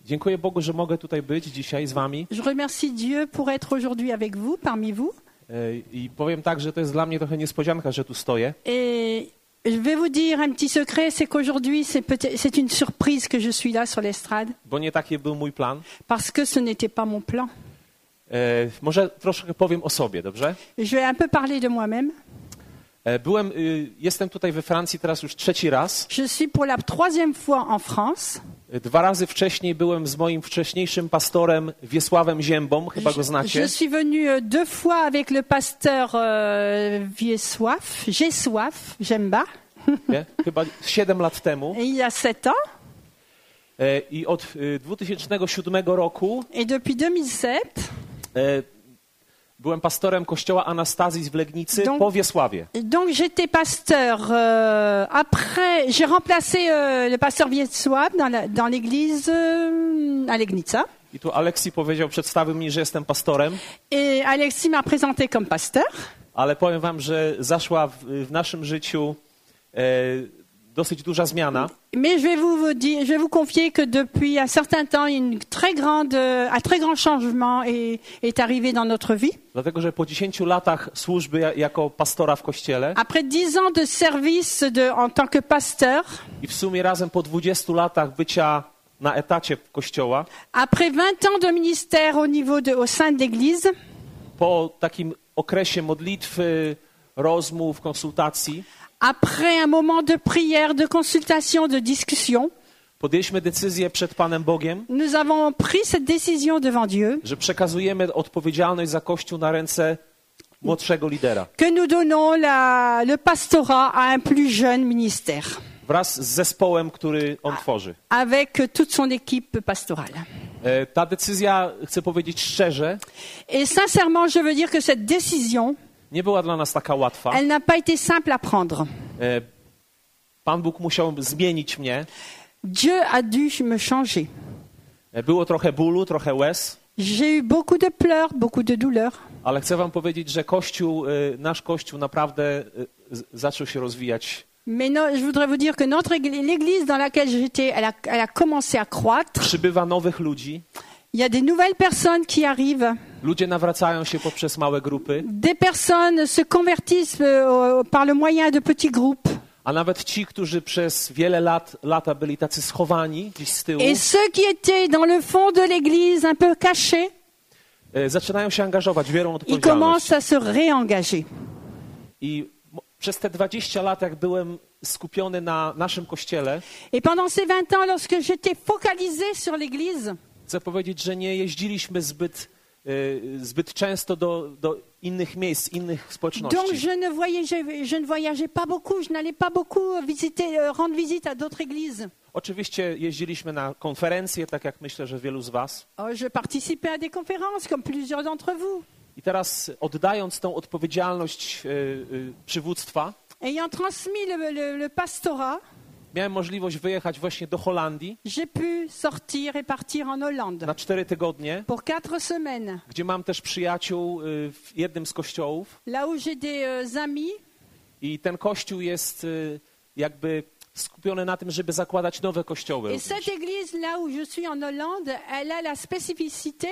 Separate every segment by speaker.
Speaker 1: Dziękuję Bogu, że mogę tutaj być dzisiaj z wami.
Speaker 2: Je remercie Dieu pour être aujourd'hui avec vous, parmi vous.
Speaker 1: I powiem tak, że to jest dla mnie trochę niespodzianka, że tu stoję.
Speaker 2: Et je vais vous dire un petit secret, c'est qu'aujourd'hui, c'est une surprise que je suis là sur l'estrade,
Speaker 1: Bo nie taki był mój plan.
Speaker 2: parce que ce n'était pas mon plan.
Speaker 1: Może troszkę powiem o sobie, dobrze?
Speaker 2: Je vais un peu parler de moi-même.
Speaker 1: Jestem tutaj we Francji teraz już 3. raz.
Speaker 2: Je suis pour la 3e fois en France.
Speaker 1: 2 razy wcześniej byłem z moim wcześniejszym pastorem Wiesławem Ziębą, chyba go znacie.
Speaker 2: Je suis venu 2 fois avec le pasteur Wiesław Zięba.
Speaker 1: Nie? Chyba 7 lat temu.
Speaker 2: Il y a 7 ans.
Speaker 1: I od 2007 roku
Speaker 2: Et depuis 2007,
Speaker 1: byłem pastorem kościoła Anastazji w Legnicy po Wiesławie.
Speaker 2: donc j'étais pasteur. Après, j'ai remplacé le pasteur Wiesław dans l'église à Legnica.
Speaker 1: I tu Aleksi przedstawił mi, że jestem pastorem.
Speaker 2: Et Alexis m'a présenté comme pasteur.
Speaker 1: Ale powiem wam, że zaszła w naszym życiu dosyć duża zmiana.
Speaker 2: Mais je vais vous confier que depuis un certain temps, un très grand changement est arrivé dans notre vie.
Speaker 1: Dlatego, że po 10 latach służby jako pastora w kościele
Speaker 2: Après 10 ans de service en tant que pasteur,
Speaker 1: i w sumie razem po 20 latach bycia na etacie kościoła,
Speaker 2: après 20 ans de ministère au sein de l'Église,
Speaker 1: po takim okresie modlitwy, rozmów, konsultacji,
Speaker 2: après un moment de prière, de consultation, de discussion,
Speaker 1: podjęliśmy decyzję przed Panem Bogiem,
Speaker 2: nous avons pris cette décision devant Dieu,
Speaker 1: że przekazujemy odpowiedzialność za Kościół na ręce młodszego lidera.
Speaker 2: que nous donnons le pastorat à un plus jeune ministère,
Speaker 1: Wraz z zespołem, który on tworzy.
Speaker 2: avec toute son équipe pastorale.
Speaker 1: Ta decyzja, chcę powiedzieć szczerze,
Speaker 2: Et sincèrement, je veux dire que cette décision,
Speaker 1: nie była dla nas taka łatwa.
Speaker 2: elle n'a pas été simple à prendre.
Speaker 1: Pan Bóg musiał zmienić mnie.
Speaker 2: Dieu a dû me changer.
Speaker 1: Było trochę bólu, trochę łez,
Speaker 2: J'ai eu beaucoup de pleurs, beaucoup de douleurs.
Speaker 1: ale chcę wam powiedzieć, że Kościół, nasz Kościół naprawdę zaczął się rozwijać.
Speaker 2: Mais non, je voudrais vous dire que l'église dans laquelle j'étais, elle a commencé à croître.
Speaker 1: Przybywa nowych ludzi.
Speaker 2: Il y a des nouvelles personnes qui arrivent.
Speaker 1: Ludzie nawracają się poprzez małe grupy.
Speaker 2: Des personnes se convertissent par le moyen de petits groupes.
Speaker 1: A nawet ci, którzy przez wiele lata byli tacy schowani gdzieś z tyłu,
Speaker 2: Et ceux qui étaient dans le fond de l'église, un peu cachés,
Speaker 1: zaczynają się angażować, biorą
Speaker 2: ils
Speaker 1: odpowiedzialność.
Speaker 2: commencent à se réengager.
Speaker 1: I przez te 20 lat, jak byłem skupiony na naszym Kościele,
Speaker 2: Et pendant ces 20 ans, lorsque j'étais focalisé sur l'église,
Speaker 1: chcę powiedzieć, że nie jeździliśmy zbyt często do innych miejsc, innych społeczności.
Speaker 2: donc je ne voyageais pas beaucoup, je n'allais pas beaucoup rendre visite à d'autres églises.
Speaker 1: Oczywiście jeździliśmy na konferencje, tak jak myślę, że wielu z was.
Speaker 2: Je participais à des conférences, comme plusieurs d'entre vous.
Speaker 1: I teraz oddając tą odpowiedzialność przywództwa,
Speaker 2: Ayant transmis le pastorat,
Speaker 1: miałem możliwość wyjechać właśnie do Holandii
Speaker 2: j'ai pu sortir et partir en Hollande
Speaker 1: na 4 tygodnie,
Speaker 2: pour 4 semaines.
Speaker 1: gdzie mam też przyjaciół w jednym z kościołów.
Speaker 2: Là où j'ai des amis,
Speaker 1: I ten kościół jest jakby skupiony na tym, żeby zakładać nowe kościoły.
Speaker 2: et cette église là où je suis en Hollande, elle a la spécificité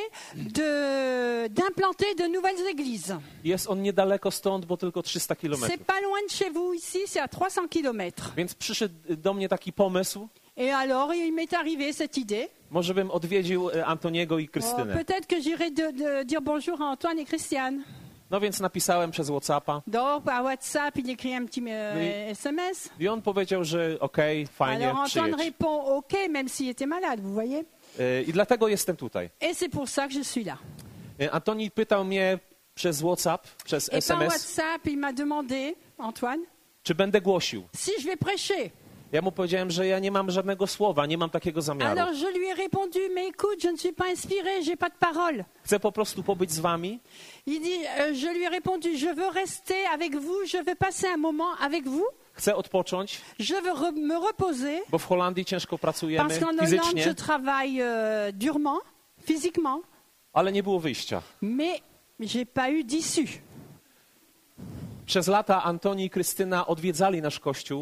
Speaker 2: d'implanter de nouvelles églises.
Speaker 1: Jest on niedaleko stąd, bo tylko 300
Speaker 2: C'est
Speaker 1: kilometrów.
Speaker 2: pas loin de chez vous ici, c'est à 300 kilomètres.
Speaker 1: Więc przyszedł do mnie taki pomysł,
Speaker 2: Et alors, il m'est arrivé cette idée.
Speaker 1: może bym odwiedził Antoniego i Krystynę.
Speaker 2: Peut-être que j'irai de dire bonjour à Antoine et Christiane.
Speaker 1: No więc napisałem przez WhatsAppa
Speaker 2: Donc, par WhatsApp, il écrit un petit SMS.
Speaker 1: i on powiedział, że okej, fajnie,
Speaker 2: Alors Antoine
Speaker 1: przyjedź.
Speaker 2: répond OK, même s'il était malade, vous voyez.
Speaker 1: I dlatego jestem tutaj.
Speaker 2: Et c'est pour ça que je suis là.
Speaker 1: Antoni pytał mnie przez WhatsApp, przez
Speaker 2: Et par
Speaker 1: SMS,
Speaker 2: WhatsApp, il m'a demandé, Antoine,
Speaker 1: czy będę głosił.
Speaker 2: si je vais prêcher.
Speaker 1: Ja mu powiedziałem, że ja nie mam żadnego słowa, nie mam takiego zamiaru.
Speaker 2: Alors je lui ai répondu, mais écoute, je ne suis pas inspiré, j'ai pas de parole.
Speaker 1: Chcę po prostu pobyć z wami.
Speaker 2: Il dit, je lui ai répondu, je veux rester avec vous, je veux passer un moment avec vous.
Speaker 1: Chcę odpocząć,
Speaker 2: Je veux me reposer,
Speaker 1: bo w Holandii ciężko pracujemy
Speaker 2: parce qu'en Hollande, je
Speaker 1: fizycznie,
Speaker 2: travaille durement, physiquement,
Speaker 1: ale nie było wyjścia.
Speaker 2: mais j'ai pas eu d'issue.
Speaker 1: Przez lata Antoni i Krystyna odwiedzali nasz kościół.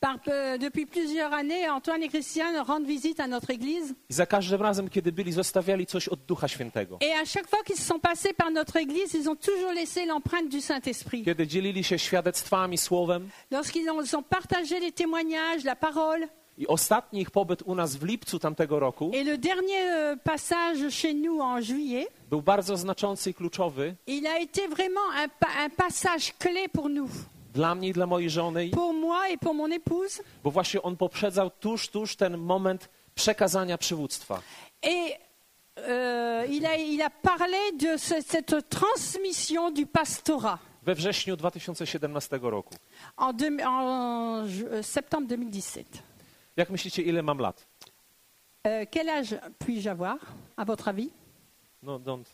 Speaker 2: Depuis plusieurs années, Antoine et Christiane rendent visite à notre église.
Speaker 1: I za każdym razem, kiedy byli, zostawiali coś od Ducha Świętego.
Speaker 2: Et à chaque fois qu'ils sont passés par notre église, ils ont toujours laissé l'empreinte du Saint-Esprit.
Speaker 1: Kiedy dzielili się świadectwami, słowem.
Speaker 2: Lorsqu'ils ont partagé les témoignages, la parole.
Speaker 1: I ostatni ich pobyt u nas w lipcu tamtego roku
Speaker 2: Et le dernier passage chez nous en juillet,
Speaker 1: był bardzo znaczący i kluczowy
Speaker 2: il a été vraiment un passage clé pour nous.
Speaker 1: dla mnie i dla mojej żony,
Speaker 2: Pour moi et pour mon épouse.
Speaker 1: bo właśnie on poprzedzał tuż ten moment przekazania przywództwa.
Speaker 2: Et il a parlé de cette transmission du pastorat.
Speaker 1: We wrześniu 2017 roku.
Speaker 2: En septembre 2017.
Speaker 1: Jak myślicie, ile mam lat?
Speaker 2: Quel âge puis-je avoir, à votre avis?
Speaker 1: No, don't.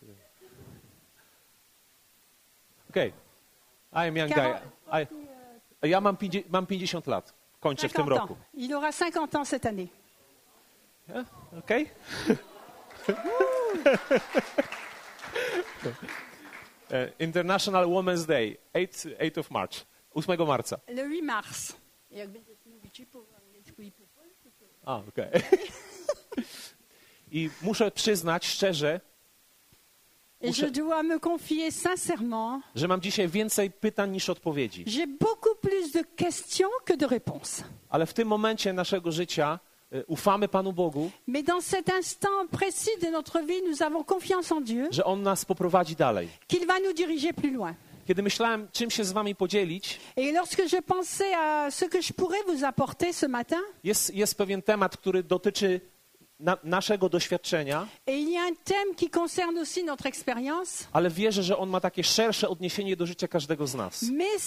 Speaker 1: Okay. I'm young guy. Ja mam 50 lat. Kończę w tym
Speaker 2: 50 ans.
Speaker 1: roku.
Speaker 2: Il aura 50 ans cette année.
Speaker 1: Yeah? Okay. International Women's Day, 8 of March. 8 marca.
Speaker 2: Le 8 mars.
Speaker 1: Okay. I muszę przyznać szczerze,
Speaker 2: Et je dois me confier sincèrement,
Speaker 1: że mam dzisiaj więcej pytań niż odpowiedzi.
Speaker 2: j'ai beaucoup plus de questions que de réponses.
Speaker 1: Ale w tym momencie naszego życia ufamy Panu Bogu,
Speaker 2: Mais dans cet instant précis de notre vie, nous avons confiance en Dieu,
Speaker 1: że On nas poprowadzi dalej.
Speaker 2: qu'il va nous diriger plus loin.
Speaker 1: Kiedy myślałem, czym się z wami podzielić,
Speaker 2: Et lorsque je pensais à ce que je pourrais vous apporter ce matin,
Speaker 1: jest pewien temat, który dotyczy naszego doświadczenia,
Speaker 2: et il y a un thème qui concerne aussi notre expérience,
Speaker 1: ale wierzę, że on ma takie szersze odniesienie do życia każdego z nas.
Speaker 2: mais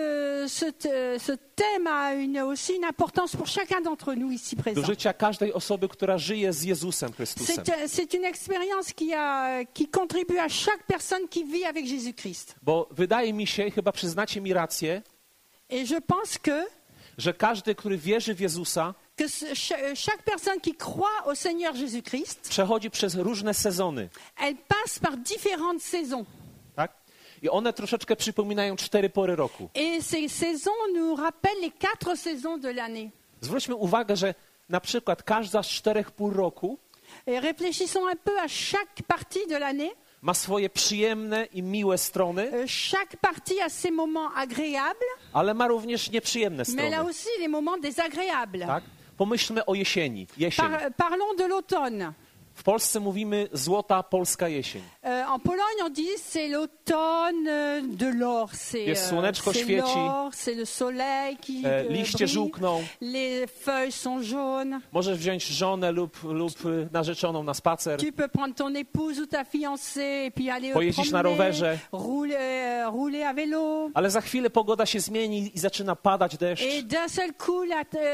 Speaker 2: ce thème a aussi une importance pour chacun d'entre nous ici
Speaker 1: Do
Speaker 2: présents.
Speaker 1: życia każdej osoby, która żyje z Jezusem Chrystusem.
Speaker 2: C'est une expérience qui contribue à chaque personne qui vit avec Jésus-Christ.
Speaker 1: Bo wydaje mi się, chyba przyznacie mi rację,
Speaker 2: Et je pense
Speaker 1: że każdy, który wierzy w Jezusa,
Speaker 2: que chaque personne qui croit au Seigneur Jésus-Christ,
Speaker 1: przechodzi przez różne sezony.
Speaker 2: elle passe par différentes saisons.
Speaker 1: Tak? I one troszeczkę przypominają 4 pory roku.
Speaker 2: Et ces saisons nous rappellent les 4 saisons de l'année.
Speaker 1: Zwróćmy uwagę, że na przykład każda z 4 pór roku
Speaker 2: Et réfléchissons un peu à chaque partie de l'année.
Speaker 1: ma swoje przyjemne i miłe strony,
Speaker 2: Chaque partie a ses moments agréables,
Speaker 1: ale ma również nieprzyjemne
Speaker 2: mais
Speaker 1: strony.
Speaker 2: elle a aussi les moments désagréables.
Speaker 1: Tak? Pomyślmy o jesieni. Jesień.
Speaker 2: Parlons de l'automne.
Speaker 1: W Polsce mówimy złota polska jesień.
Speaker 2: En Pologne, on dit c'est l'automne de l'or.
Speaker 1: Jest słoneczko świeci.
Speaker 2: l'or, c'est le soleil qui
Speaker 1: Liście
Speaker 2: brille.
Speaker 1: żółkną.
Speaker 2: Les feuilles sont jaunes.
Speaker 1: Możesz wziąć żonę lub narzeczoną na spacer.
Speaker 2: Tu peux prendre ton épouse ou ta fiancée et puis aller
Speaker 1: Pojeździć na rowerze.
Speaker 2: rouler à vélo.
Speaker 1: Ale za chwilę pogoda się zmieni i zaczyna padać deszcz.
Speaker 2: Et d'un seul coup,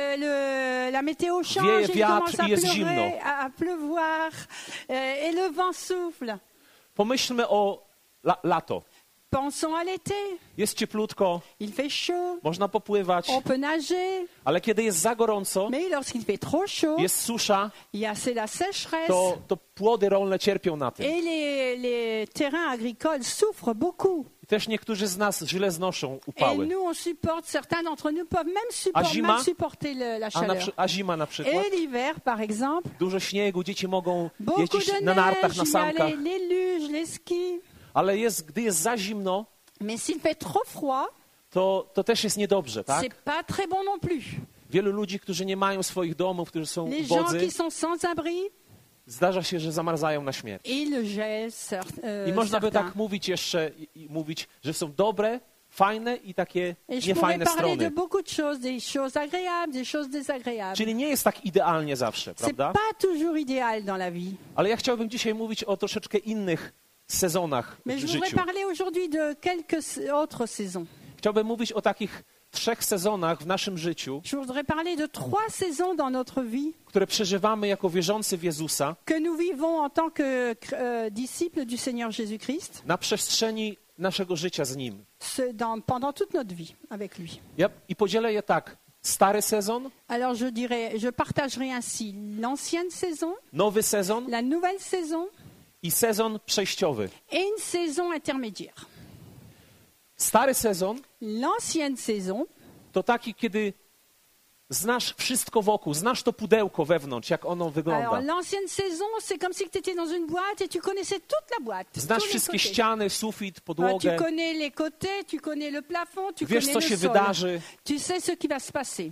Speaker 2: la météo change
Speaker 1: Wieje
Speaker 2: et il
Speaker 1: wiatr
Speaker 2: commence
Speaker 1: i jest zimno.
Speaker 2: à pleuvoir et le vent souffle.
Speaker 1: Pomyślmy o lato.
Speaker 2: Pensons à l'été.
Speaker 1: Jest cieplutko,
Speaker 2: Il fait chaud,
Speaker 1: można popływać,
Speaker 2: on peut nager.
Speaker 1: ale kiedy jest za gorąco,
Speaker 2: Mais lorsqu'il fait trop chaud,
Speaker 1: jest susza,
Speaker 2: c'est la sécheresse.
Speaker 1: to płody rolne cierpią na tym.
Speaker 2: Et les terrains agricoles souffrent beaucoup.
Speaker 1: I też niektórzy z nas źle znoszą
Speaker 2: Et
Speaker 1: upały.
Speaker 2: nous, on supporte, certains d'entre nous peuvent même
Speaker 1: zima?
Speaker 2: supporter la chaleur.
Speaker 1: A zima na przykład?
Speaker 2: Et l'hiver, par exemple,
Speaker 1: Dużo śniegu, dzieci mogą
Speaker 2: beaucoup
Speaker 1: jeździć
Speaker 2: de
Speaker 1: na nartach, na
Speaker 2: neige, il y a
Speaker 1: sankach,
Speaker 2: les luges, les skis.
Speaker 1: ale gdy jest za zimno,
Speaker 2: Mais s'il fait trop froid,
Speaker 1: to też jest niedobrze, tak?
Speaker 2: c'est pas très bon non plus.
Speaker 1: Wielu ludzi, którzy nie mają swoich domów, którzy są
Speaker 2: Les gens
Speaker 1: ubodzy,
Speaker 2: qui sont sans abri,
Speaker 1: zdarza się, że zamarzają na śmierć.
Speaker 2: et le gel,
Speaker 1: I można by
Speaker 2: certains.
Speaker 1: tak mówić jeszcze, i mówić, że są dobre, fajne i takie
Speaker 2: Et je pourrais
Speaker 1: niefajne
Speaker 2: parler de
Speaker 1: strony.
Speaker 2: beaucoup de choses, des choses agréables, des choses désagréables.
Speaker 1: Czyli nie jest tak idealnie zawsze,
Speaker 2: C'est
Speaker 1: prawda?
Speaker 2: pas toujours idéal dans la vie.
Speaker 1: Ale ja chciałbym dzisiaj mówić o troszeczkę innych sezonach
Speaker 2: Mais
Speaker 1: w
Speaker 2: je voudrais
Speaker 1: życiu.
Speaker 2: parler aujourd'hui de quelques autres saisons.
Speaker 1: Chciałbym mówić o takich 3 sezonach w naszym życiu,
Speaker 2: Je voudrais parler de 3 saisons dans notre vie
Speaker 1: które przeżywamy jako wierzący w Jezusa
Speaker 2: que nous vivons en tant que disciples du Seigneur Jésus-Christ
Speaker 1: na przestrzeni naszego życia z Nim.
Speaker 2: pendant toute notre vie avec lui.
Speaker 1: I podzielę je tak. Stary sezon,
Speaker 2: Alors je partagerai ainsi l'ancienne saison,
Speaker 1: nowy sezon
Speaker 2: la nouvelle saison
Speaker 1: i sezon przejściowy.
Speaker 2: et une saison intermédiaire.
Speaker 1: Stary sezon
Speaker 2: L'ancienne saison,
Speaker 1: to taki, kiedy Znasz wszystko wokół, znasz to pudełko wewnątrz, jak ono wygląda.
Speaker 2: Alors, l'ancienne saison, c'est comme si tu étais dans une boîte et tu connaissais toute la boîte.
Speaker 1: Znasz
Speaker 2: tous les
Speaker 1: wszystkie
Speaker 2: côtés.
Speaker 1: ściany, sufit,
Speaker 2: Tu
Speaker 1: podłogę.
Speaker 2: connais les côtés, tu connais le plafond, tu
Speaker 1: Wiesz, co
Speaker 2: connais
Speaker 1: się
Speaker 2: le sol.
Speaker 1: wydarzy.
Speaker 2: Tu sais ce qui va se passer.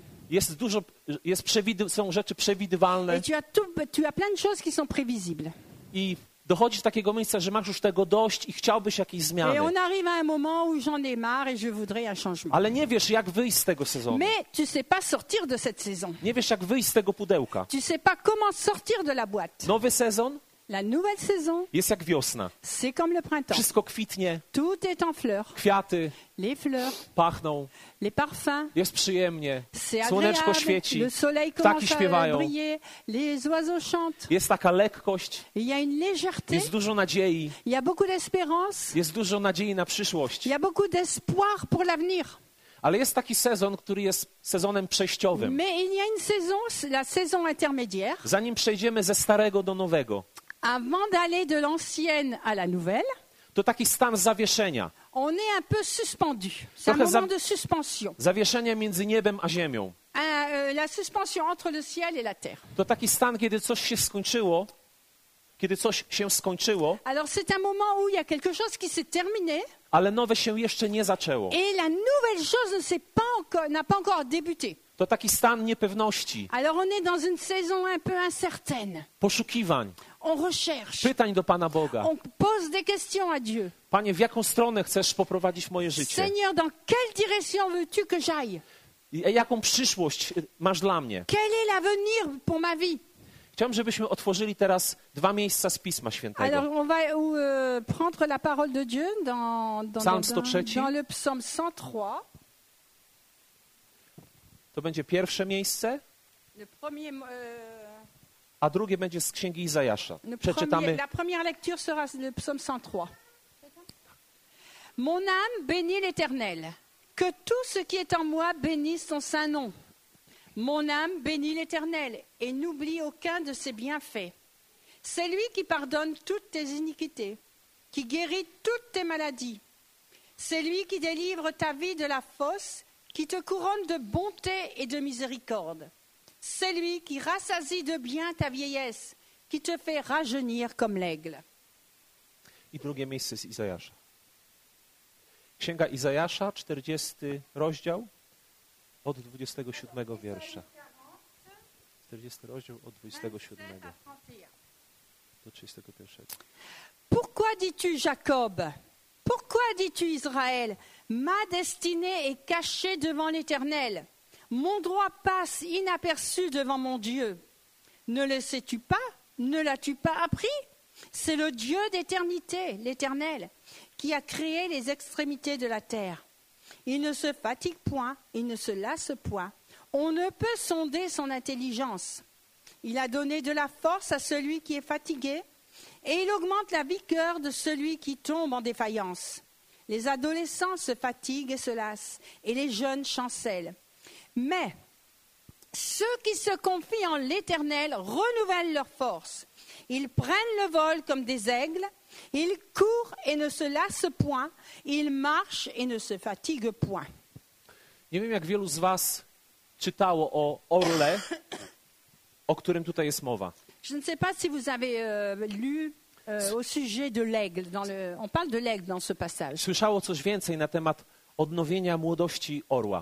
Speaker 1: Są rzeczy przewidywalne
Speaker 2: Et tu as plein de choses qui sont prévisibles.
Speaker 1: i dochodzisz do takiego miejsca, że masz już tego dość i chciałbyś jakiejś
Speaker 2: Et
Speaker 1: zmiany.
Speaker 2: on arrive à un moment où j'en ai marre et je voudrais un changement.
Speaker 1: Ale nie wiesz, jak wyjść z tego sezonu.
Speaker 2: Mais tu sais pas sortir de cette saison.
Speaker 1: Nie wiesz, jak wyjść z tego pudełka.
Speaker 2: Tu sais pas comment sortir de la boîte.
Speaker 1: Nowy sezon
Speaker 2: La nouvelle saison,
Speaker 1: jest jak wiosna.
Speaker 2: c'est comme le printemps.
Speaker 1: Wszystko kwitnie,
Speaker 2: Tout est en fleurs.
Speaker 1: kwiaty
Speaker 2: Les fleurs,
Speaker 1: pachną,
Speaker 2: les parfums.
Speaker 1: jest przyjemnie,
Speaker 2: C'est
Speaker 1: słoneczko
Speaker 2: agréable.
Speaker 1: świeci,
Speaker 2: Le soleil
Speaker 1: ptaki
Speaker 2: commence à
Speaker 1: śpiewają,
Speaker 2: briller. Les oiseaux chantent.
Speaker 1: jest taka lekkość,
Speaker 2: Il y a une légèreté.
Speaker 1: jest dużo nadziei,
Speaker 2: Il y a beaucoup d'espérance.
Speaker 1: jest dużo nadziei na przyszłość.
Speaker 2: Il y a beaucoup d'espoir pour l'avenir.
Speaker 1: Ale jest taki sezon, który jest sezonem przejściowym.
Speaker 2: Mais il y a une saison, la saison intermédiaire,
Speaker 1: Zanim przejdziemy ze starego do nowego,
Speaker 2: avant d'aller de l'ancienne à la nouvelle.
Speaker 1: to taki stan zawieszenia.
Speaker 2: On est un peu suspendu. C'est un
Speaker 1: Trochę
Speaker 2: moment de suspension.
Speaker 1: Zawieszenia między niebem a ziemią.
Speaker 2: La suspension entre le ciel et la terre.
Speaker 1: To taki stan, kiedy coś się skończyło,
Speaker 2: Alors c'est un moment où il y a quelque chose qui s'est terminé
Speaker 1: ale nowe się jeszcze nie zaczęło.
Speaker 2: et la nouvelle chose n'a pas encore débuté.
Speaker 1: To taki stan niepewności,
Speaker 2: Alors on est dans une saison un peu incertaine.
Speaker 1: poszukiwań,
Speaker 2: On recherche.
Speaker 1: pytań do Pana Boga.
Speaker 2: On pose des questions à Dieu.
Speaker 1: Panie, w jaką stronę chcesz poprowadzić moje życie?
Speaker 2: Seigneur, dans quelle direction veux-tu que j'aille?
Speaker 1: I jaką przyszłość masz dla mnie?
Speaker 2: Quel est l'avenir pour ma vie?
Speaker 1: Chciałbym, żebyśmy otworzyli teraz 2 miejsca z Pisma
Speaker 2: Alors
Speaker 1: Świętego.
Speaker 2: on va prendre la parole de Dieu
Speaker 1: Psalm 103.
Speaker 2: dans le psaume 103.
Speaker 1: To będzie pierwsze miejsce,
Speaker 2: Le premier,
Speaker 1: a drugie będzie z Księgi Izajasza. Przeczytamy.
Speaker 2: la première lecture sera le psaume 103. Mon âme bénit l'Éternel. Que tout ce qui est en moi bénisse son saint nom. Mon âme bénit l'Éternel et n'oublie aucun de ses bienfaits. C'est lui qui pardonne toutes tes iniquités, qui guérit toutes tes maladies. C'est lui qui délivre ta vie de la fosse, qui te couronne de bonté et de miséricorde. C'est lui qui rassasie de bien ta vieillesse, qui te fait rajeunir comme l'aigle.
Speaker 1: I drugie miejsce z Izajasza. Księga Izajasza, 40 rozdział, od 27 wiersza. 40 rozdział od 27 do 31.
Speaker 2: Pourquoi dis-tu Jacob? Pourquoi dis-tu Israël? Ma destinée est cachée devant l'Éternel. Mon droit passe inaperçu devant mon Dieu. Ne le sais-tu pas? Ne l'as-tu pas appris? C'est le Dieu d'éternité, l'Éternel, qui a créé les extrémités de la terre. Il ne se fatigue point, il ne se lasse point. On ne peut sonder son intelligence. Il a donné de la force à celui qui est fatigué, et il augmente la vigueur de celui qui tombe en défaillance. Les adolescents se fatiguent et se lassent, et les jeunes chancellent. Mais ceux qui se confient en l'Éternel renouvellent leur force. Ils prennent le vol comme des aigles, ils courent et ne se lassent point, ils marchent et ne se fatiguent point.
Speaker 1: Nie wiem, jak wielu z was czytało o orle, o którym tutaj jest mowa.
Speaker 2: Je ne sais pas si vous avez lu au sujet de l'aigle. On parle de l'aigle dans ce passage.
Speaker 1: Słyszało coś więcej na temat odnowienia młodości orła.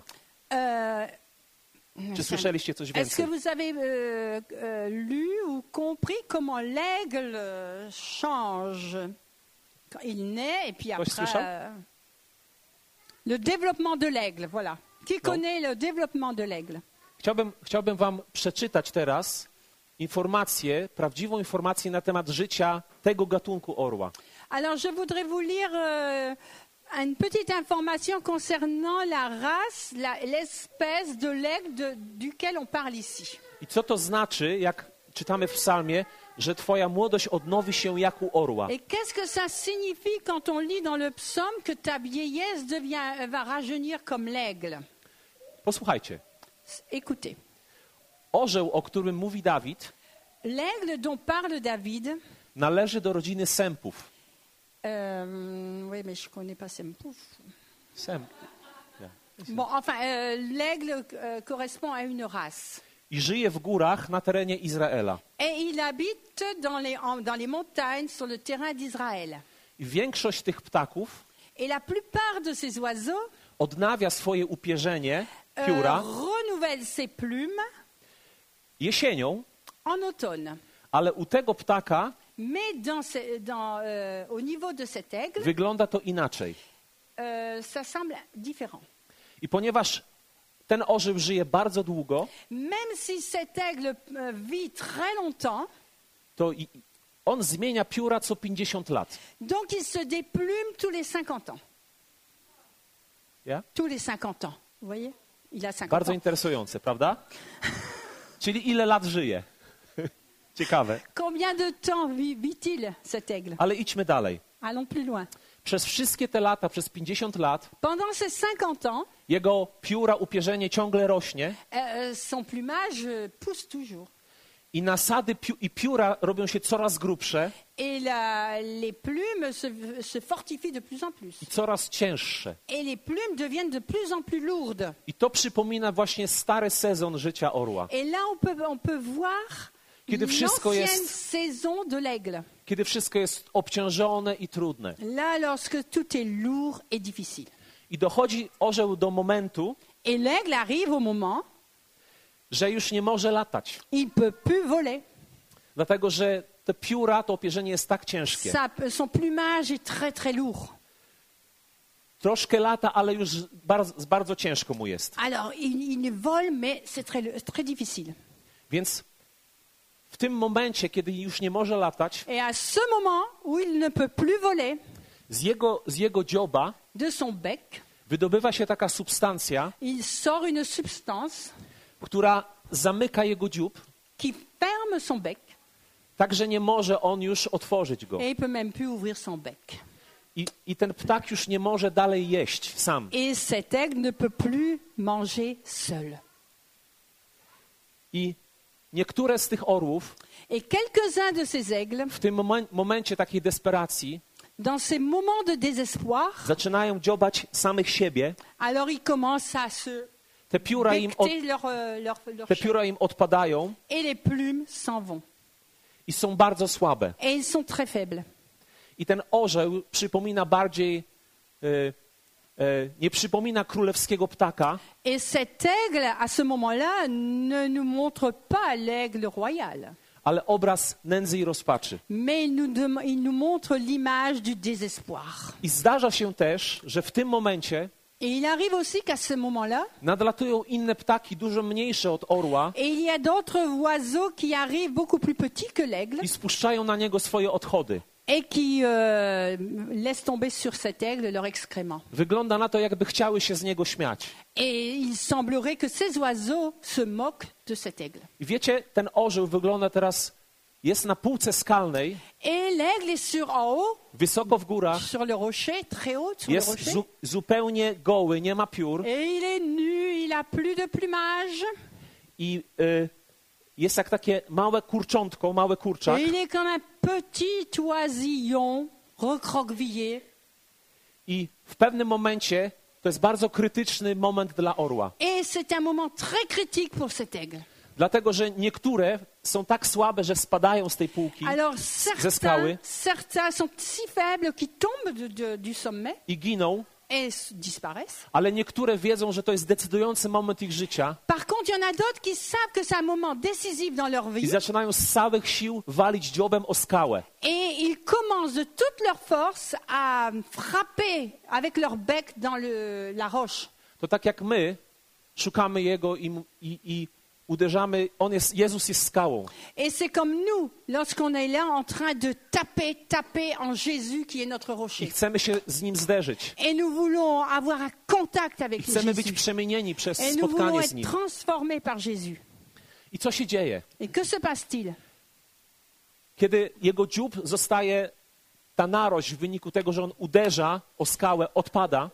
Speaker 1: Czy słyszeliście coś
Speaker 2: Est-ce que
Speaker 1: więcej?
Speaker 2: vous avez lu ou compris comment l'aigle change quand il naît et puis
Speaker 1: Ktoś
Speaker 2: après
Speaker 1: słyszał?
Speaker 2: le développement de l'aigle, voilà. Qui
Speaker 1: Non.
Speaker 2: connaît le développement de l'aigle?
Speaker 1: Chciałbym wam przeczytać teraz prawdziwą informację na temat życia tego gatunku orła.
Speaker 2: Alors je voudrais vous lire une petite information concernant la race, l'espèce de l'aigle duquel on parle ici.
Speaker 1: I co to znaczy, jak czytamy w psalmie, że twoja młodość odnowi się jak u orła?
Speaker 2: Et qu'est-ce que ça signifie quand on lit dans le psaume que ta vieillesse va rajeunir comme l'aigle?
Speaker 1: Posłuchajcie.
Speaker 2: Écoutez.
Speaker 1: Orzeł, o którym mówi Dawid,
Speaker 2: L'aigle dont parle David,
Speaker 1: należy do rodziny sępów.
Speaker 2: oui, mais je ne connais pas Sempouf. Bon, enfin, l'aigle correspond à une race.
Speaker 1: I żyje w górach na terenie Izraela.
Speaker 2: Et il habite dans les montagnes sur le terrain d'Israël.
Speaker 1: I większość tych ptaków
Speaker 2: Et la plupart de ces oiseaux
Speaker 1: odnawia swoje upierzenie, pióra,
Speaker 2: renouvellent ses plumes
Speaker 1: jesienią,
Speaker 2: en automne.
Speaker 1: ale u tego ptaka
Speaker 2: Mais au niveau de cet aigle,
Speaker 1: wygląda to inaczej.
Speaker 2: ça semble différent.
Speaker 1: I ponieważ ten orzeł żyje bardzo długo,
Speaker 2: Même si cet aigle vit très longtemps,
Speaker 1: to on zmienia pióra co 50 lat.
Speaker 2: donc il se déplume tous les 50 ans.
Speaker 1: Ja?
Speaker 2: Tous les 50 ans. Vous voyez? Il a 50
Speaker 1: Bardzo
Speaker 2: ans.
Speaker 1: interesujące, prawda? Czyli ile lat żyje? Ciekawe.
Speaker 2: Combien de temps vit-il, cet aigle?
Speaker 1: Ale idźmy dalej.
Speaker 2: Allons plus loin.
Speaker 1: Przez wszystkie te lata, przez 50 lat,
Speaker 2: Pendant ces 50 ans,
Speaker 1: jego pióra, upierzenie ciągle rośnie
Speaker 2: son plumage pousse toujours.
Speaker 1: i nasady i pióra robią się coraz grubsze
Speaker 2: Et les plumes se fortifient de plus en plus.
Speaker 1: i coraz cięższe.
Speaker 2: Et les plumes deviennent de plus en plus lourdes.
Speaker 1: I to przypomina właśnie stary sezon życia orła.
Speaker 2: Et là, on peut voir
Speaker 1: Kiedy wszystko
Speaker 2: l'ancienne
Speaker 1: jest,
Speaker 2: saison de l'aigle.
Speaker 1: kiedy wszystko jest obciążone i trudne.
Speaker 2: Là, lorsque tout est lourd et difficile.
Speaker 1: I dochodzi orzeł do momentu,
Speaker 2: Et l'aigle arrive au moment,
Speaker 1: że już nie może latać.
Speaker 2: il peut plus voler.
Speaker 1: Dlatego, że te pióra, to opierzenie jest tak ciężkie.
Speaker 2: Son plumage est très, très lourd.
Speaker 1: Troszkę lata, ale już bardzo ciężko mu jest.
Speaker 2: Alors, il vole, mais c'est très difficile.
Speaker 1: Więc w tym momencie, kiedy już nie może latać,
Speaker 2: Et à ce moment où il ne peut plus voler,
Speaker 1: z jego dzioba
Speaker 2: de son bec,
Speaker 1: wydobywa się taka substancja,
Speaker 2: il sort une substance
Speaker 1: która zamyka jego dziób,
Speaker 2: qui ferme son bec.
Speaker 1: tak że nie może on już otworzyć go.
Speaker 2: Et il peut même plus ouvrir son bec.
Speaker 1: I ten ptak już nie może dalej jeść sam.
Speaker 2: Et cet aigle ne peut plus manger seul.
Speaker 1: I niektóre z tych orłów
Speaker 2: Et quelques-uns de ces aigles,
Speaker 1: w tym momencie takiej desperacji
Speaker 2: dans ces moments de désespoir,
Speaker 1: zaczynają dziobać samych siebie.
Speaker 2: alors ils commencent à se
Speaker 1: Te pióra
Speaker 2: becqueter leur chair.
Speaker 1: odpadają
Speaker 2: Et les plumes s'en vont.
Speaker 1: i są bardzo słabe.
Speaker 2: Et ils sont très faibles.
Speaker 1: I ten orzeł przypomina bardziej, nie przypomina królewskiego ptaka,
Speaker 2: Et cet aigle, à ce moment-là, ne nous montre pas l'aigle royal,
Speaker 1: ale obraz nędzy i rozpaczy.
Speaker 2: mais il nous montre l'image du désespoir.
Speaker 1: I zdarza się też, że w tym momencie
Speaker 2: Et il arrive aussi qu'à ce moment-là,
Speaker 1: nadlatują inne ptaki, dużo mniejsze od orła
Speaker 2: et il y a d'autres oiseaux qui arrivent beaucoup plus petits que l'aigle
Speaker 1: i spuszczają na niego swoje odchody.
Speaker 2: et qui laissent tomber sur cet aigle leurs excréments.
Speaker 1: Wygląda na to, jakby chciały się z niego śmiać.
Speaker 2: Et il semblerait que ces oiseaux se moquent de cet aigle.
Speaker 1: I wiecie, ten orzeł wygląda teraz, jest na półce skalnej,
Speaker 2: Et l'aigle est en haut,
Speaker 1: wysoko w górach,
Speaker 2: sur le rocher, très haut sur le
Speaker 1: jest
Speaker 2: rocher.
Speaker 1: zupełnie goły, nie ma piór
Speaker 2: Et il est nu, il a plus de plumage.
Speaker 1: i jest jak takie małe kurczątko, mały kurczak.
Speaker 2: Et il est comme un petit oisillon recroquevillé.
Speaker 1: I w pewnym momencie to jest bardzo krytyczny moment dla orła.
Speaker 2: Et c'est un moment très critique pour cet aigle.
Speaker 1: Dlatego, że niektóre są tak słabe, że spadają z tej półki
Speaker 2: Alors
Speaker 1: ze skały
Speaker 2: certains sont si faibles qu'ils tombent du sommet
Speaker 1: i giną,
Speaker 2: et disparaissent.
Speaker 1: ale niektóre wiedzą, że to jest decydujący moment ich życia
Speaker 2: Par contre, il y en a d'autres qui savent que c'est un moment décisif dans leur
Speaker 1: i
Speaker 2: vie.
Speaker 1: zaczynają z całych sił walić dziobem o skałę.
Speaker 2: Et ils commencent de toute leur force à frapper avec leur bec dans la roche.
Speaker 1: To tak jak my szukamy Jego i uderzamy, Jezus jest skałą.
Speaker 2: Et c'est comme nous, lorsqu'on est là en train de taper en Jésus qui est notre
Speaker 1: I
Speaker 2: rocher.
Speaker 1: chcemy się z Nim zderzyć.
Speaker 2: Et nous voulons avoir un contact avec
Speaker 1: I chcemy być
Speaker 2: Jésus.
Speaker 1: przemienieni przez
Speaker 2: Et nous voulons
Speaker 1: spotkanie z
Speaker 2: être
Speaker 1: Nim.
Speaker 2: transformés par Jésus.
Speaker 1: I co się dzieje?
Speaker 2: Et que se passe-t-il?
Speaker 1: Kiedy jego dziób zostaje, ta narość w wyniku tego, że on uderza o skałę, odpada,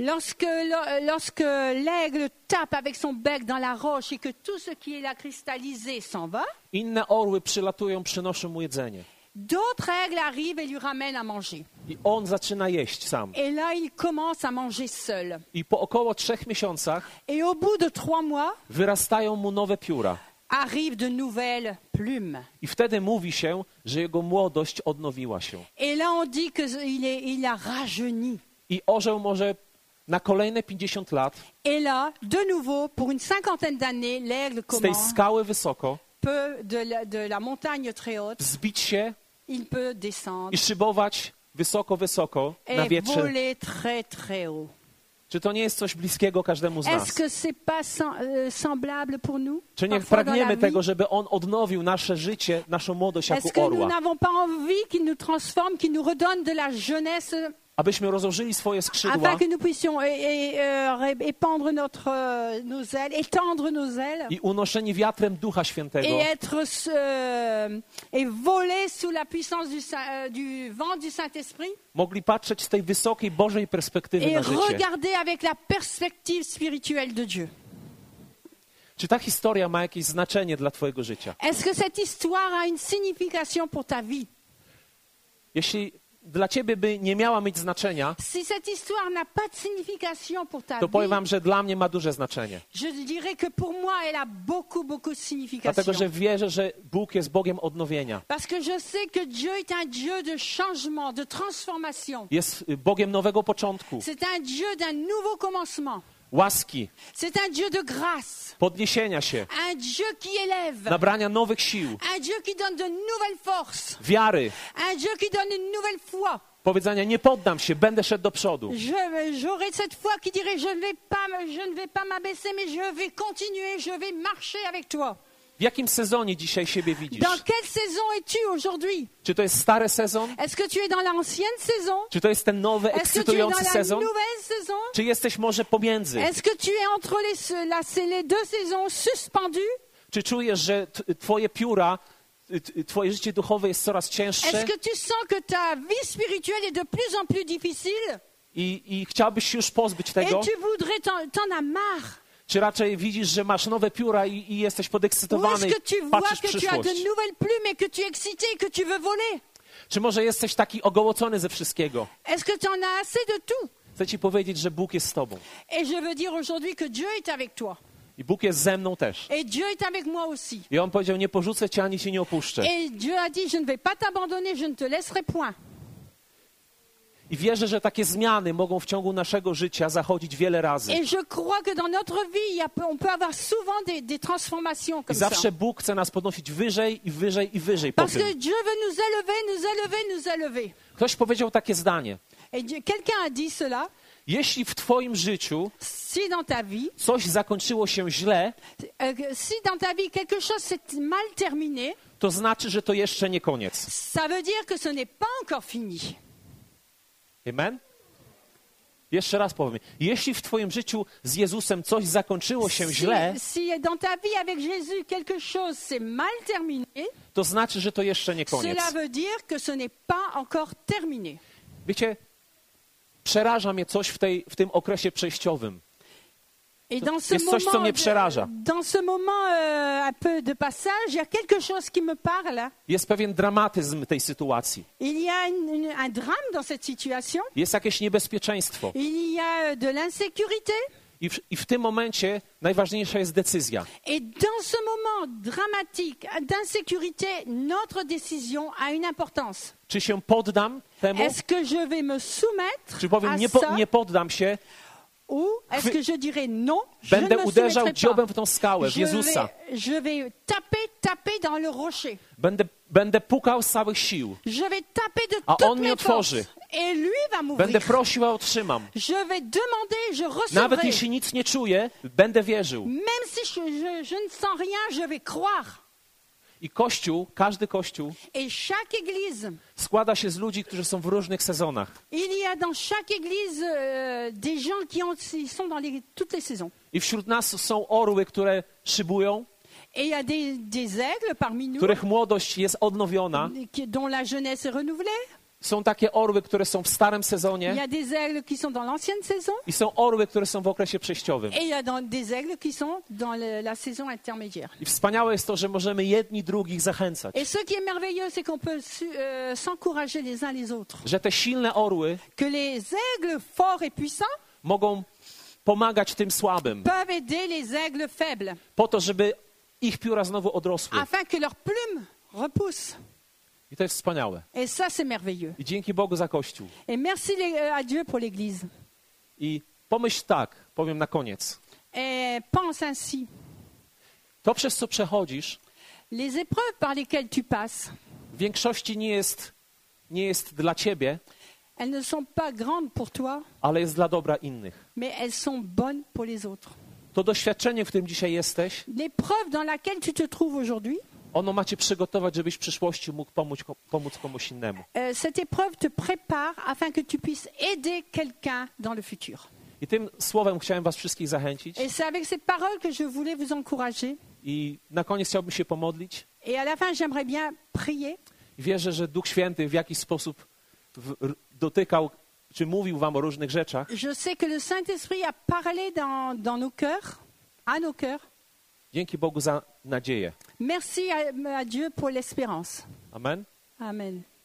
Speaker 2: Lorsque l'aigle tape avec son bec dans la roche et que tout ce qui est là cristallisé s'en va,
Speaker 1: inne orły przylatują, przynoszą mu jedzenie.
Speaker 2: d'autres aigles arrivent et lui ramènent à manger.
Speaker 1: I on zaczyna jeść sam.
Speaker 2: Et là, il commence à manger seul.
Speaker 1: I po około 3 miesiącach
Speaker 2: Et au bout de 3 mois,
Speaker 1: wyrastają mu nowe pióra.
Speaker 2: arrivent de nouvelles plumes.
Speaker 1: I wtedy mówi się, że jego młodość odnowiła się.
Speaker 2: Et là, on dit qu'il a rajeuni.
Speaker 1: I orzeł może na kolejne 50 lat
Speaker 2: Et là, de nouveau, pour une cinquantaine d'années, l'aigle
Speaker 1: z tej
Speaker 2: commence,
Speaker 1: skały wysoko
Speaker 2: de la montagne très haute,
Speaker 1: wzbić się
Speaker 2: il peut descendre
Speaker 1: i szybować wysoko, wysoko na
Speaker 2: et
Speaker 1: wietrze.
Speaker 2: voler très très haut.
Speaker 1: Czy to nie jest coś bliskiego każdemu z
Speaker 2: Est-ce
Speaker 1: nas?
Speaker 2: que c'est pas semblable pour nous?
Speaker 1: Czy nie
Speaker 2: Parfois dans la
Speaker 1: pragniemy
Speaker 2: vie?
Speaker 1: tego, żeby On odnowił nasze życie, naszą młodość
Speaker 2: Est-ce
Speaker 1: jako
Speaker 2: que nous
Speaker 1: orła?
Speaker 2: n'avons pas envie qu'il nous transforme, qu'il nous redonne de la jeunesse,
Speaker 1: Abyśmy rozłożyli swoje skrzydła
Speaker 2: afin que nous puissions épandre nos ailes, étendre nos ailes
Speaker 1: i unoszeni wiatrem Ducha Świętego
Speaker 2: et voler sous la puissance du vent du Saint-Esprit
Speaker 1: mogli patrzeć z tej wysokiej Bożej perspektywy
Speaker 2: et
Speaker 1: na życie.
Speaker 2: regarder avec la perspective spirituelle de Dieu.
Speaker 1: Czy ta historia ma jakieś znaczenie dla twojego życia?
Speaker 2: Est-ce que cette histoire a une signification pour ta vie?
Speaker 1: Jeśli dla ciebie by nie miała mieć znaczenia,
Speaker 2: Si cette histoire n'a pas de signification pour ta
Speaker 1: to powiem
Speaker 2: vie,
Speaker 1: wam, że dla mnie ma duże znaczenie.
Speaker 2: je dirais que pour moi, elle a beaucoup de signification.
Speaker 1: Dlatego, że wierzę, że Bóg jest Bogiem odnowienia.
Speaker 2: Parce que je sais que Dieu est un Dieu de changement, de transformation.
Speaker 1: Jest Bogiem nowego początku,
Speaker 2: C'est un Dieu d'un nouveau commencement.
Speaker 1: łaski,
Speaker 2: C'est un Dieu de grâce.
Speaker 1: podniesienia się,
Speaker 2: Un Dieu qui élève.
Speaker 1: nabrania nowych sił,
Speaker 2: Un Dieu qui donne de nouvelles forces.
Speaker 1: wiary,
Speaker 2: Un Dieu qui donne une nouvelle foi.
Speaker 1: powiedzenia nie poddam się, będę szedł do przodu.
Speaker 2: J'aurai cette foi qui dirait je ne vais pas m'abaisser, mais je vais continuer, je vais marcher avec toi.
Speaker 1: W jakim sezonie dzisiaj siebie widzisz?
Speaker 2: Dans quelle saison es-tu aujourd'hui?
Speaker 1: Czy to jest stary sezon?
Speaker 2: Est-ce que tu es dans l'ancienne saison?
Speaker 1: Czy to jest ten nowy,
Speaker 2: Est-ce que tu es dans
Speaker 1: ekscytujący
Speaker 2: la
Speaker 1: sezon?
Speaker 2: nouvelle saison?
Speaker 1: Czy jesteś może pomiędzy?
Speaker 2: Est-ce que tu es entre les deux saisons suspendues?
Speaker 1: Czy czujesz, że twoje pióra, twoje życie duchowe jest coraz cięższe
Speaker 2: Est-ce que tu sens que ta vie spirituelle est de plus en plus difficile?
Speaker 1: i chciałbyś się już pozbyć
Speaker 2: Et
Speaker 1: tego?
Speaker 2: tu voudrais, t'en as marre?
Speaker 1: Czy raczej widzisz, że masz nowe pióra i jesteś
Speaker 2: Ou
Speaker 1: podekscytowany
Speaker 2: est-ce que tu
Speaker 1: i
Speaker 2: vois
Speaker 1: patrzysz w
Speaker 2: que tu as de
Speaker 1: przyszłość?
Speaker 2: nouvelles plumes et que tu es excité et que tu veux voler?
Speaker 1: Czy może jesteś taki ogołocony ze wszystkiego?
Speaker 2: Est-ce que tu en as assez de tout?
Speaker 1: Chcę ci powiedzieć, że Bóg jest z tobą.
Speaker 2: Et je veux dire aujourd'hui que Dieu est avec toi.
Speaker 1: I Bóg jest ze mną też.
Speaker 2: Et Dieu est avec moi aussi.
Speaker 1: I On powiedział, nie porzucę cię, ani cię nie opuszczę.
Speaker 2: Et Dieu a dit, je ne vais pas t'abandonner, je ne te laisserai point.
Speaker 1: I wierzę, że takie zmiany mogą w ciągu naszego życia zachodzić wiele razy.
Speaker 2: Et je crois que dans notre vie, on peut avoir souvent des transformations
Speaker 1: I
Speaker 2: comme ça.
Speaker 1: zawsze Bóg chce nas podnosić wyżej i wyżej i wyżej po
Speaker 2: Parce que
Speaker 1: tym.
Speaker 2: Dieu veut nous élever, nous élever, nous élever.
Speaker 1: Ktoś powiedział takie zdanie.
Speaker 2: Et quelqu'un a dit cela.
Speaker 1: Jeśli w twoim życiu
Speaker 2: Si dans ta vie,
Speaker 1: coś zakończyło się źle,
Speaker 2: si dans ta vie quelque chose s'est mal terminé,
Speaker 1: to znaczy, że to jeszcze nie koniec.
Speaker 2: ça veut dire que ce n'est pas encore fini.
Speaker 1: Amen? Jeszcze raz powiem. Jeśli w twoim życiu z Jezusem coś zakończyło się źle,
Speaker 2: Si dans ta vie avec Jésus quelque chose s'est mal terminé,
Speaker 1: to znaczy, że to jeszcze nie koniec.
Speaker 2: cela veut dire que ce n'est pas encore terminé.
Speaker 1: Wiecie, przeraża mnie coś w tym okresie przejściowym.
Speaker 2: Et dans ce
Speaker 1: Jest coś, co mnie przeraża.
Speaker 2: dans ce moment un peu de passage, il y a quelque chose qui me parle.
Speaker 1: Jest pewien dramatyzm tej sytuacji.
Speaker 2: Il y a un drame dans cette situation.
Speaker 1: Jest jakieś niebezpieczeństwo.
Speaker 2: Il y a de l'insécurité.
Speaker 1: I w tym momencie najważniejsza jest decyzja.
Speaker 2: Et dans ce moment dramatique d'insécurité, notre décision a une importance.
Speaker 1: Czy się poddam temu?
Speaker 2: Est-ce que je vais me soumettre
Speaker 1: Czy powiem,
Speaker 2: à
Speaker 1: nie,
Speaker 2: ça?
Speaker 1: nie poddam się?
Speaker 2: Ou est-ce que je dirais non, je
Speaker 1: Będę
Speaker 2: ne me
Speaker 1: uderzał
Speaker 2: soumettrai
Speaker 1: dziobem
Speaker 2: pas.
Speaker 1: w tą skałę, w Jezusa.
Speaker 2: Je vais taper dans le rocher.
Speaker 1: Będę pukał z całych sił.
Speaker 2: Je vais taper de
Speaker 1: A
Speaker 2: toutes
Speaker 1: on mi
Speaker 2: mes
Speaker 1: otworzy.
Speaker 2: forces. Et lui va
Speaker 1: Będę
Speaker 2: m'ouvrir.
Speaker 1: prosił, a otrzymam.
Speaker 2: Je vais demander, je
Speaker 1: Nawet
Speaker 2: recevrai.
Speaker 1: jeśli nic nie czuję, będę wierzył.
Speaker 2: Même si je ne sens rien, je vais croire.
Speaker 1: I Kościół, każdy Kościół
Speaker 2: Et chaque église,
Speaker 1: składa się z ludzi, którzy są w różnych sezonach.
Speaker 2: il y a dans chaque église des gens qui sont dans toutes les saisons.
Speaker 1: I wśród nas są orły, które szybują,
Speaker 2: Et il y a des aigles parmi nous,
Speaker 1: których młodość jest odnowiona,
Speaker 2: dont la jeunesse est renouvelée.
Speaker 1: Są takie orły, które są w starym
Speaker 2: Il y
Speaker 1: sezonie
Speaker 2: a des aigles qui sont dans l'ancienne saison.
Speaker 1: i są orły, które są w okresie przejściowym.
Speaker 2: Et il y a des aigles qui sont dans la saison intermédiaire.
Speaker 1: I wspaniałe jest to, że możemy jedni drugich zachęcać.
Speaker 2: Et ce qui est merveilleux, c'est qu'on peut s'encourager les uns les autres.
Speaker 1: Że te silne orły
Speaker 2: Que les aigles forts et puissants
Speaker 1: mogą pomagać tym słabym,
Speaker 2: peuvent aider les aigles faibles,
Speaker 1: po to, żeby ich pióra znowu odrosły.
Speaker 2: afin que leurs plumes repoussent.
Speaker 1: I to jest wspaniałe.
Speaker 2: Et ça, c'est merveilleux.
Speaker 1: I dzięki Bogu za Kościół.
Speaker 2: Et merci à Dieu pour l'Église.
Speaker 1: I pomyśl tak, powiem na koniec.
Speaker 2: Et pense ainsi.
Speaker 1: To, przez co przechodzisz,
Speaker 2: Les épreuves par lesquelles tu passes,
Speaker 1: w większości nie jest dla ciebie,
Speaker 2: elles ne sont pas grandes pour toi,
Speaker 1: ale jest dla dobra innych.
Speaker 2: mais elles sont bonnes pour les autres.
Speaker 1: To doświadczenie, w którym dzisiaj jesteś,
Speaker 2: L'épreuve dans laquelle tu te trouves aujourd'hui,
Speaker 1: ono ma cię przygotować, żebyś w przyszłości mógł pomóc komuś innemu.
Speaker 2: cette épreuve te prépare afin que tu puisses aider quelqu'un dans le futur.
Speaker 1: I tym słowem chciałem was wszystkich zachęcić.
Speaker 2: Et c'est avec ces paroles que je voulais vous encourager.
Speaker 1: I na koniec chciałbym się pomodlić.
Speaker 2: Et à la fin, j'aimerais bien prier.
Speaker 1: I wierzę, że Duch Święty w jakiś sposób dotykał, czy mówił wam o różnych rzeczach.
Speaker 2: Je sais que le Saint-Esprit a parlé dans nos cœurs, à nos cœurs.
Speaker 1: Dzięki Bogu za nadzieję.
Speaker 2: Merci à Dieu pour l'espérance.
Speaker 1: Amen.
Speaker 2: Amen.